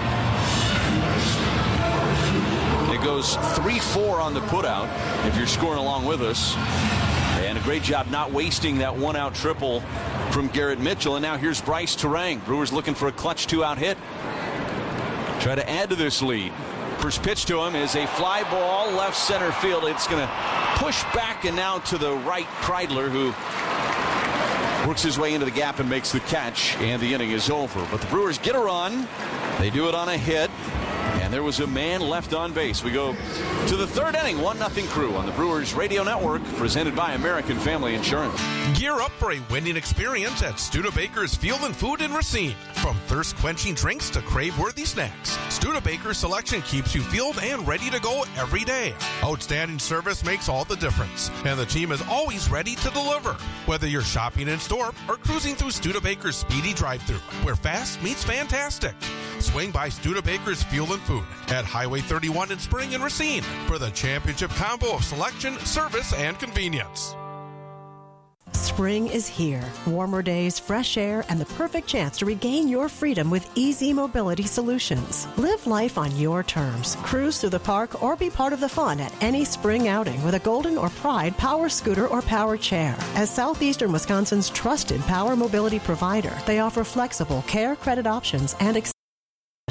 It goes three four on the putout if you're scoring along with us. And a great job not wasting that one out triple from Garrett Mitchell. And now here's Bryce Terang. Brewers looking for a clutch two out hit. Try to add to this lead. First pitch to him is a fly ball left center field. It's going to push back and now to the right. Kreidler, who works his way into the gap and makes the catch, and the inning is over. But the Brewers get a run. They do it on a hit, and there was a man left on base. We go to the third inning, one nothing Crew on the Brewers Radio Network, presented by American Family Insurance. Gear up for a winning experience at Studebaker's Field and Food in Racine. From thirst-quenching drinks to crave-worthy snacks, Studebaker's selection keeps you fueled and ready to go every day. Outstanding service makes all the difference, and the team is always ready to deliver. Whether you're shopping in store or cruising through Studebaker's speedy drive-thru, where fast meets fantastic. Swing by Studebaker's Fuel and Food at Highway thirty-one in Spring and Racine for the championship combo of selection, service, and convenience. Spring is here. Warmer days, fresh air, and the perfect chance to regain your freedom with Easy Mobility Solutions. Live life on your terms. Cruise through the park or be part of the fun at any spring outing with a Golden or Pride power scooter or power chair. As Southeastern Wisconsin's trusted power mobility provider, they offer flexible care credit options and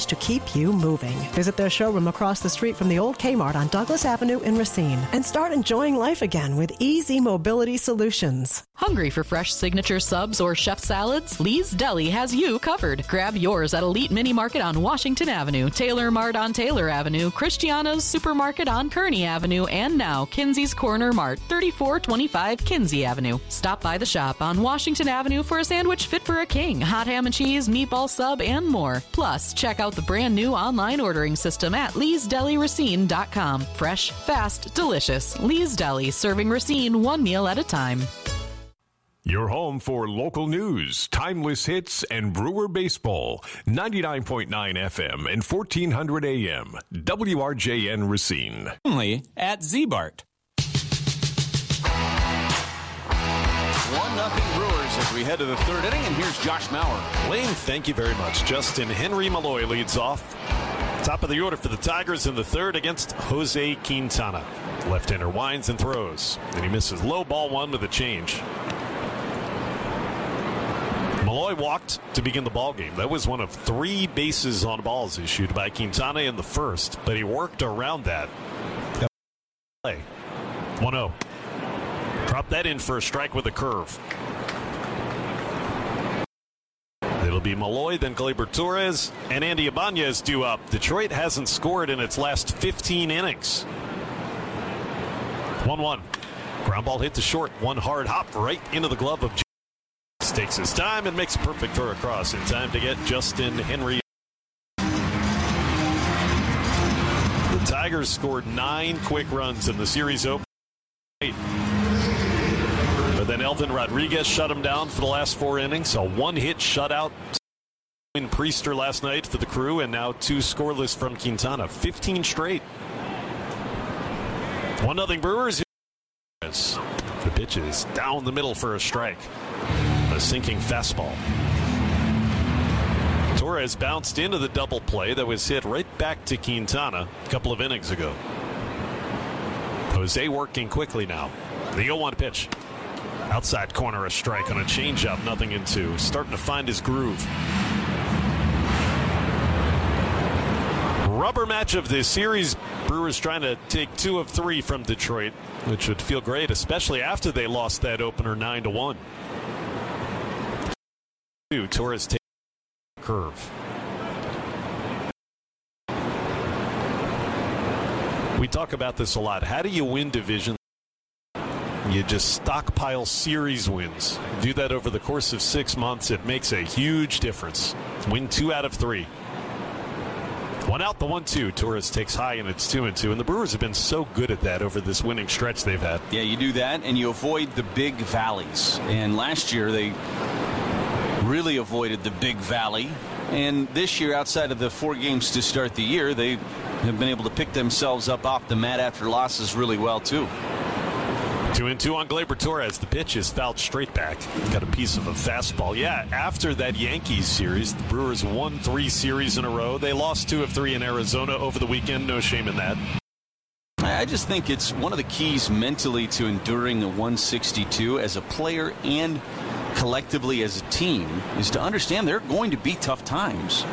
to keep you moving. Visit their showroom across the street from the old Kmart on Douglas Avenue in Racine and start enjoying life again with Easy Mobility Solutions. Hungry for fresh signature subs or chef salads? Lee's Deli has you covered. Grab yours at Elite Mini Market on Washington Avenue, Taylor Mart on Taylor Avenue, Christiana's Supermarket on Kearney Avenue, and now Kinsey's Corner Mart, thirty-four twenty-five Kinsey Avenue. Stop by the shop on Washington Avenue for a sandwich fit for a king, hot ham and cheese, meatball sub, and more. Plus, check out the brand new online ordering system at lees deli racine dot com. Fresh, fast, delicious. Lee's Deli, serving Racine one meal at a time. Your home for local news, timeless hits, and Brewer baseball. ninety-nine point nine F M and fourteen hundred A M. W R J N Racine. Only at Z-Bart. one nothing Brewers as we head to the third inning, and here's Josh Mauer. Lane, thank you very much. Justin Henry Malloy leads off. Top of the order for the Tigers in the third against Jose Quintana. Left-hander winds and throws. And he misses low ball one with a change. Malloy walked to begin the ball game. That was one of three bases on balls issued by Quintana in the first, but he worked around that. one oh. Drop that in for a strike with a curve. It'll be Malloy, then Gleyber Torres, and Andy Ibanez due up. Detroit hasn't scored in its last fifteen innings. one one. Ground ball hit to short. One hard hop right into the glove of James. Takes his time and makes a perfect throw across in time to get Justin Henry. The Tigers scored nine quick runs in the series opener. But then Elvin Rodriguez shut him down for the last four innings. A one-hit shutout in Priester last night for the Crew, and now two scoreless from Quintana. fifteen straight. one nothing Brewers. The pitch is down the middle for a strike. A sinking fastball. Torres bounced into the double play that was hit right back to Quintana a couple of innings ago. Jose working quickly now. The oh one pitch. Outside corner, a strike on a changeup, nothing in two. Starting to find his groove. Rubber match of this series. Brewers trying to take two of three from Detroit, which would feel great, especially after they lost that opener nine to one. Torres takes the curve. We talk about this a lot. How do you win division? You just stockpile series wins. Do that over the course of six months. It makes a huge difference. Win two out of three. One out, the one two. Torres takes high, and it's two and two. And the Brewers have been so good at that over this winning stretch they've had. Yeah, you do that, and you avoid the big valleys. And last year they really avoided the big valley. And this year, outside of the four games to start the year, they have been able to pick themselves up off the mat after losses really well, too. Two and two on Gleyber Torres. The pitch is fouled straight back. Got a piece of a fastball. Yeah, after that Yankees series, the Brewers won three series in a row. They lost two of three in Arizona over the weekend. No shame in that. I just think it's one of the keys mentally to enduring a one sixty-two as a player and collectively as a team is to understand there are going to be tough times.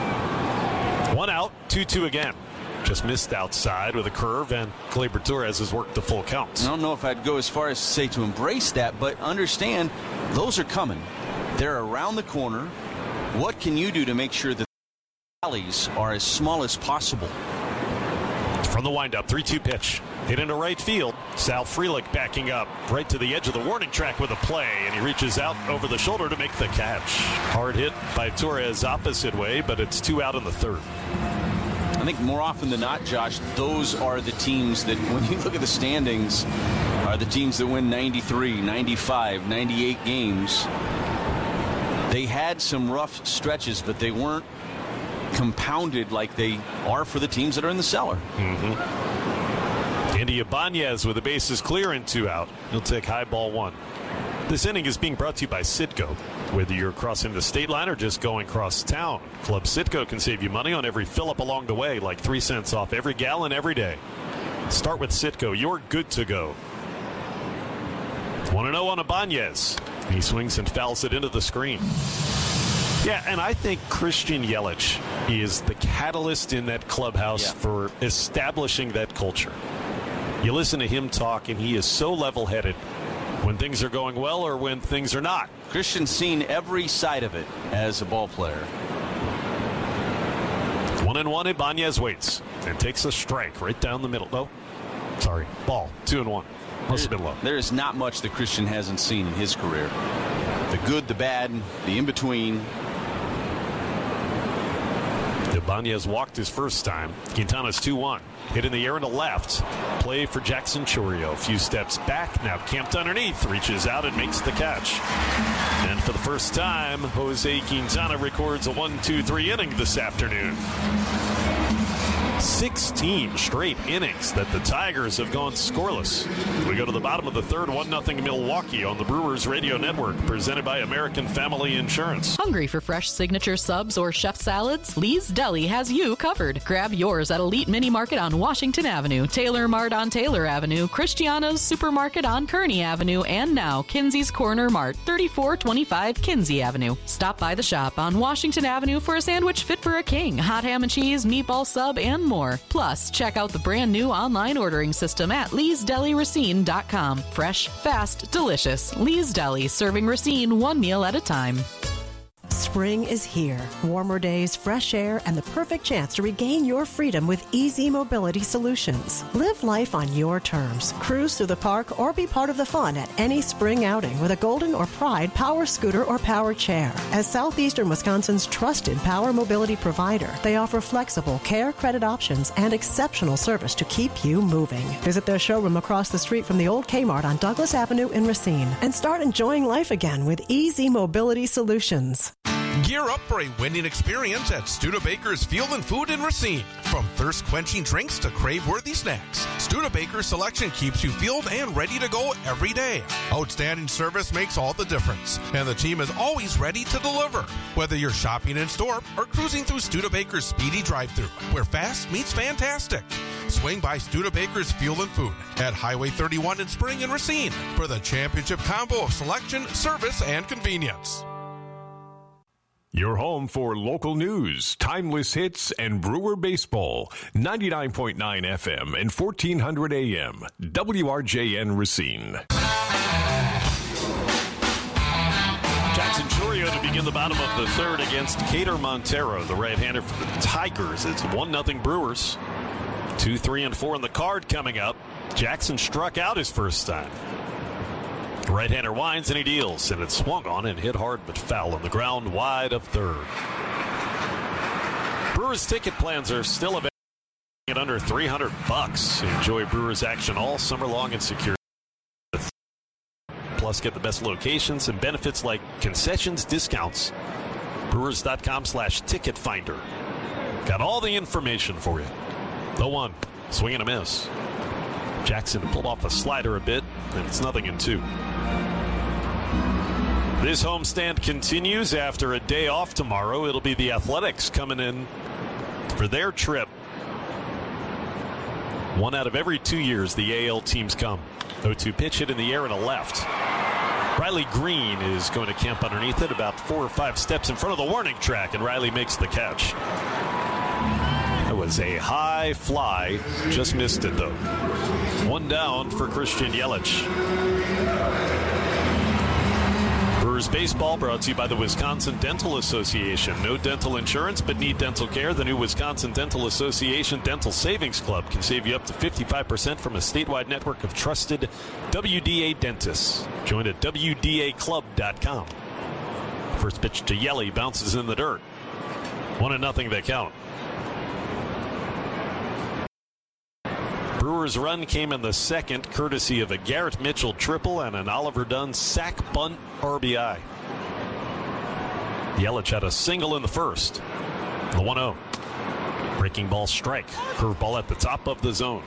One out, two two again. Just missed outside with a curve, and Gleyber Torres has worked the full count. I don't know if I'd go as far as to say to embrace that, but understand those are coming. They're around the corner. What can you do to make sure that the valleys are as small as possible? From the windup, three two pitch. Hit into right field. Sal Frelick backing up right to the edge of the warning track with a play, and he reaches out over the shoulder to make the catch. Hard hit by Torres opposite way, but it's two out in the third. I think more often than not, Josh, those are the teams that, when you look at the standings, are the teams that win ninety-three, ninety-five, ninety-eight games. They had some rough stretches, but they weren't compounded like they are for the teams that are in the cellar. Mm-hmm. Andy Ibanez with the bases clear and two out. He'll take high ball one. This inning is being brought to you by Citgo. Whether you're crossing the state line or just going across town, Club Citgo can save you money on every fill-up along the way, like three cents off every gallon every day. Start with Citgo. You're good to go. one and oh on Ibanez. He swings and fouls it into the screen. Yeah, and I think Christian Yelich is the catalyst in that clubhouse Yeah. for establishing that culture. You listen to him talk, and he is so level-headed when things are going well or when things are not. Christian's seen every side of it as a ball player. One and one, Ibanez waits and takes a strike right down the middle. No, sorry, ball. Two and one. Must have been low. There is not much that Christian hasn't seen in his career. The good, the bad, the in-between. Ibanez walked his first time. Quintana's two one. Hit in the air and a left. Play for Jackson Chourio. A few steps back. Now camped underneath. Reaches out and makes the catch. And for the first time, Jose Quintana records a one two three inning this afternoon. sixteen straight innings that the Tigers have gone scoreless. We go to the bottom of the third, one nothing Milwaukee on the Brewers Radio Network, presented by American Family Insurance. Hungry for fresh signature subs or chef salads? Lee's Deli has you covered. Grab yours at Elite Mini Market on Washington Avenue, Taylor Mart on Taylor Avenue, Christiana's Supermarket on Kearney Avenue, and now Kinsey's Corner Mart, thirty-four twenty-five Kinsey Avenue. Stop by the shop on Washington Avenue for a sandwich fit for a king, hot ham and cheese, meatball sub, and more. Plus, check out the brand new online ordering system at lees deli racine dot com. Fresh, fast, delicious. Lee's Deli, serving Racine one meal at a time. Spring is here. Warmer days, fresh air, and the perfect chance to regain your freedom with Easy Mobility Solutions. Live life on your terms. Cruise through the park or be part of the fun at any spring outing with a Golden or Pride power scooter or power chair. As Southeastern Wisconsin's trusted power mobility provider, they offer flexible care credit options and exceptional service to keep you moving. Visit their showroom across the street from the old Kmart on Douglas Avenue in Racine and start enjoying life again with Easy Mobility Solutions. Gear up for a winning experience at Studebaker's Field and Food in Racine. From thirst-quenching drinks to crave-worthy snacks, Studebaker's selection keeps you fueled and ready to go every day. Outstanding service makes all the difference, and the team is always ready to deliver. Whether you're shopping in store or cruising through Studebaker's speedy drive-thru, where fast meets fantastic. Swing by Studebaker's Fuel and Food at Highway thirty-one in Spring and Racine for the championship combo of selection, service, and convenience. Your home for local news, timeless hits, and Brewer baseball. ninety-nine point nine F M and fourteen hundred A M. W R J N Racine. Jackson Chourio to begin the bottom of the third against Cater Montero, the right-hander for the Tigers. It's one nothing Brewers. Two, three, and four in the card coming up. Jackson struck out his first time. Right-hander winds and he deals, and it swung on and hit hard but foul on the ground wide of third. Brewers ticket plans are still available at under three hundred bucks. Enjoy Brewers action all summer long and secure. Plus, get the best locations and benefits like concessions, discounts. Brewers.com slash ticket finder. Got all the information for you. The one, swing and a miss. Jackson pulled off a slider a bit, and it's nothing in two. This homestand continues after a day off tomorrow. It'll be the Athletics coming in for their trip. One out of every two years the A L teams come. oh two pitch hit in the air and a left. Riley Green is going to camp underneath it about four or five steps in front of the warning track, and Riley makes the catch. That was a high fly. Just missed it, though. One down for Christian Yelich. Brewers baseball brought to you by the Wisconsin Dental Association. No dental insurance, but need dental care. The new Wisconsin Dental Association Dental Savings Club can save you up to fifty-five percent from a statewide network of trusted W D A dentists. Join at W D A club dot com. First pitch to Yelly, bounces in the dirt. One and nothing they count. Brewers' run came in the second, courtesy of a Garrett Mitchell triple and an Oliver Dunn sack bunt R B I. Yelich had a single in the first. The one oh. Breaking ball strike. Curveball at the top of the zone.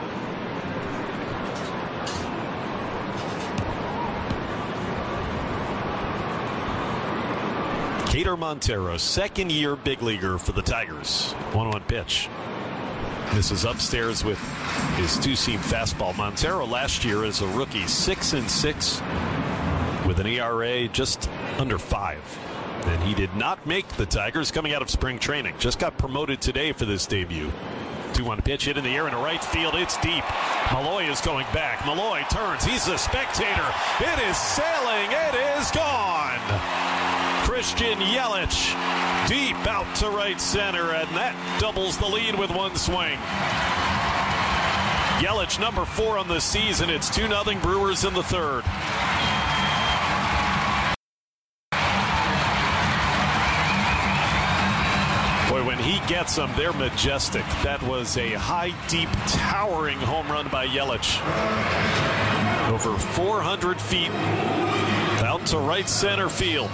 Cater Montero, second year big leaguer for the Tigers. one one pitch. This is upstairs with his two-seam fastball. Montero last year as a rookie, six and six with an E R A just under five. And he did not make the Tigers coming out of spring training. Just got promoted today for this debut. two one pitch hit in the air into right field. It's deep. Malloy is going back. Malloy turns. He's a spectator. It is sailing. It is gone. Christian Yelich deep out to right center, and that doubles the lead with one swing. Yelich number four on the season. It's two nothing Brewers in the third. Boy, when he gets them, they're majestic. That was a high, deep, towering home run by Yelich. Over four hundred feet out to right center field.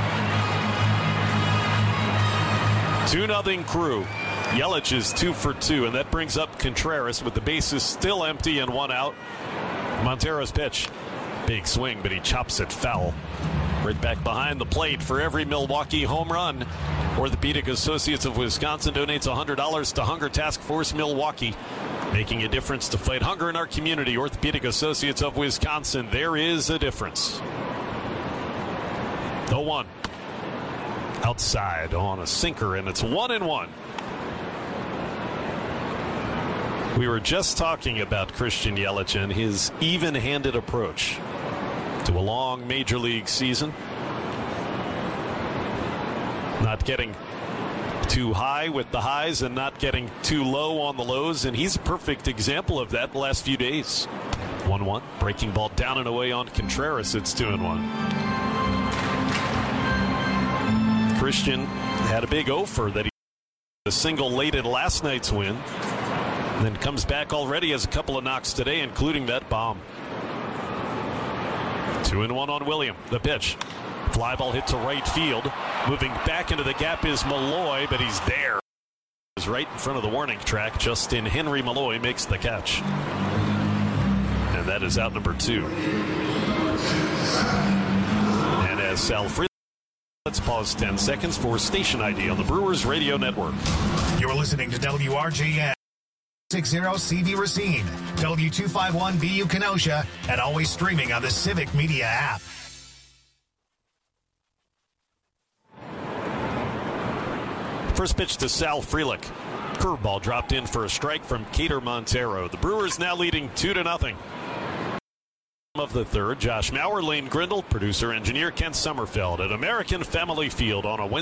two nothing Crew. Yelich is two for two, and that brings up Contreras with the bases still empty and one out. Montero's pitch. Big swing, but he chops it foul. Right back behind the plate for every Milwaukee home run. Orthopedic Associates of Wisconsin donates one hundred dollars to Hunger Task Force Milwaukee. Making a difference to fight hunger in our community. Orthopedic Associates of Wisconsin. There is a difference. oh one. Outside on a sinker, and it's one and one. We were just talking about Christian Yelich and his even-handed approach to a long major league season. Not getting too high with the highs and not getting too low on the lows, and he's a perfect example of that the last few days. one one. Breaking ball down and away on Contreras. It's two and one. Christian had a big offer that he a single late in last night's win. And then comes back already as a couple of knocks today, including that bomb. Two and one on William. The pitch. Fly ball hit to right field. Moving back into the gap is Malloy, but he's there. He's right in front of the warning track. Justin Henry Malloy makes the catch. And that is out number two. And as Sal Free, let's pause ten seconds for station I D on the Brewers Radio Network. You're listening to W R J N. sixty C V Racine, W two fifty-one B U Kenosha, and always streaming on the Civic Media app. First pitch to Sal Frelick. Curveball dropped in for a strike from Cater Montero. The Brewers now leading two to nothing. Of the third, Josh Mauer, Lane Grindle, producer engineer Kent Sommerfeld at American Family Field on a Wednesday.